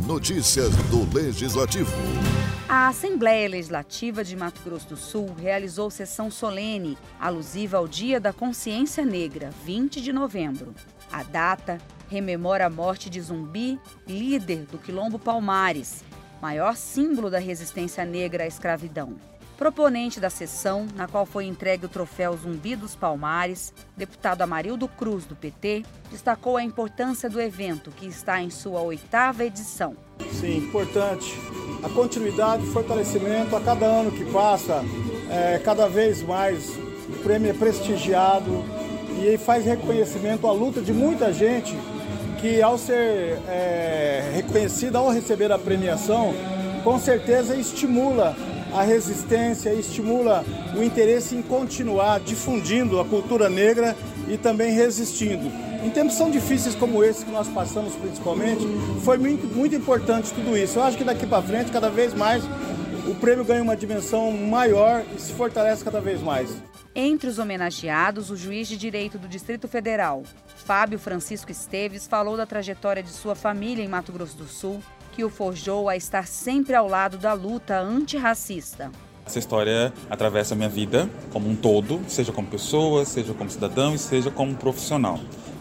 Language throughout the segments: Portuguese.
Notícias do Legislativo. A Assembleia Legislativa de Mato Grosso do Sul realizou sessão solene alusiva ao Dia da Consciência Negra, 20 de novembro. A data rememora a morte de Zumbi, líder do Quilombo Palmares, maior símbolo da resistência negra à escravidão. Proponente da sessão, na qual foi entregue o troféu Zumbi dos Palmares, deputado Amarildo Cruz, do PT, destacou a importância do evento, que está em sua 8ª edição. Sim, importante. A continuidade e fortalecimento a cada ano que passa, cada vez mais o prêmio é prestigiado e faz reconhecimento à luta de muita gente que, ao ser reconhecida, ao receber a premiação, com certeza estimula a resistência, estimula o interesse em continuar difundindo a cultura negra e também resistindo. Em tempos tão difíceis como esse que nós passamos, principalmente, foi muito importante tudo isso. Eu acho que daqui para frente, cada vez mais, o prêmio ganha uma dimensão maior e se fortalece cada vez mais. Entre os homenageados, o juiz de direito do Distrito Federal, Fábio Francisco Esteves, falou da trajetória de sua família em Mato Grosso do Sul, que o forjou a estar sempre ao lado da luta antirracista. Essa história atravessa a minha vida como um todo, seja como pessoa, seja como cidadão e seja como profissional.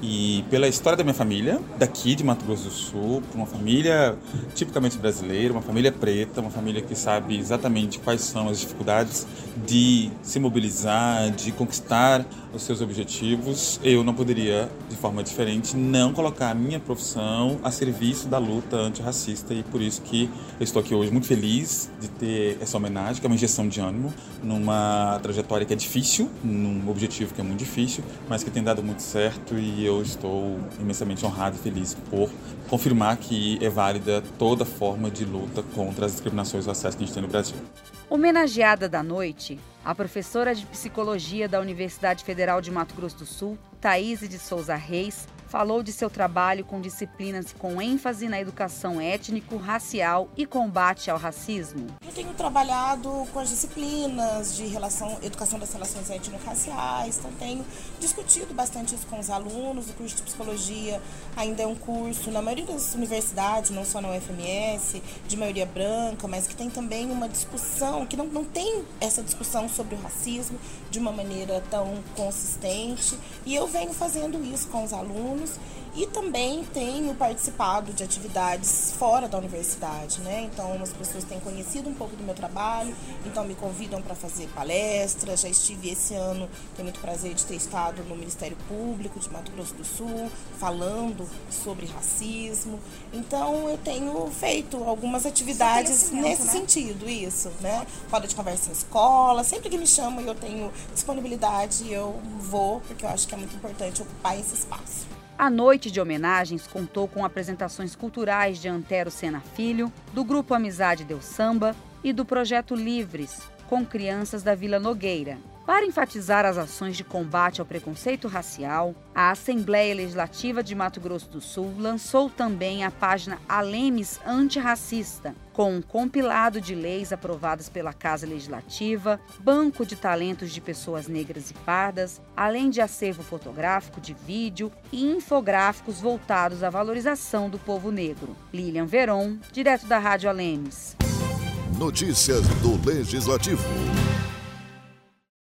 E pela história da minha família, daqui de Mato Grosso do Sul, uma família tipicamente brasileira, uma família preta, uma família que sabe exatamente quais são as dificuldades de se mobilizar, de conquistar os seus objetivos, eu não poderia, de forma diferente, não colocar a minha profissão a serviço da luta antirracista, e por isso que eu estou aqui hoje muito feliz de ter essa homenagem, que é uma injeção de ânimo numa trajetória que é difícil, num objetivo que é muito difícil, mas que tem dado muito certo, e eu estou imensamente honrado e feliz por confirmar que é válida toda forma de luta contra as discriminações raciais que a gente tem no Brasil. Homenageada da noite, a professora de Psicologia da Universidade Federal de Mato Grosso do Sul, Thaíse de Souza Reis, falou de seu trabalho com disciplinas com ênfase na educação étnico-racial e combate ao racismo. Eu tenho trabalhado com as disciplinas de educação das relações étnico-raciais, então tenho discutido bastante isso com os alunos. O curso de Psicologia ainda é um curso, na maioria das universidades, não só na UFMS, de maioria branca, mas que tem também uma discussão, que não tem essa discussão sobre o racismo de uma maneira tão consistente, e eu venho fazendo isso com os alunos. E também tenho participado de atividades fora da universidade, né? Então as pessoas têm conhecido um pouco do meu trabalho, então me convidam para fazer palestras. Já estive esse ano, tenho muito prazer de ter estado no Ministério Público de Mato Grosso do Sul, falando sobre racismo. Então eu tenho feito algumas atividades nesse sentido, isso, né? Roda de conversa em escola, sempre que me chamam e eu tenho disponibilidade, eu vou, porque eu acho que é muito importante ocupar esse espaço. A noite de homenagens contou com apresentações culturais de Antero Sena Filho, do Grupo Amizade Deu Samba e do Projeto Livres, com crianças da Vila Nogueira. Para enfatizar as ações de combate ao preconceito racial, a Assembleia Legislativa de Mato Grosso do Sul lançou também a página Alemes Antirracista, com um compilado de leis aprovadas pela Casa Legislativa, banco de talentos de pessoas negras e pardas, além de acervo fotográfico, de vídeo e infográficos voltados à valorização do povo negro. Lilian Veron, direto da Rádio Alemes. Notícias do Legislativo.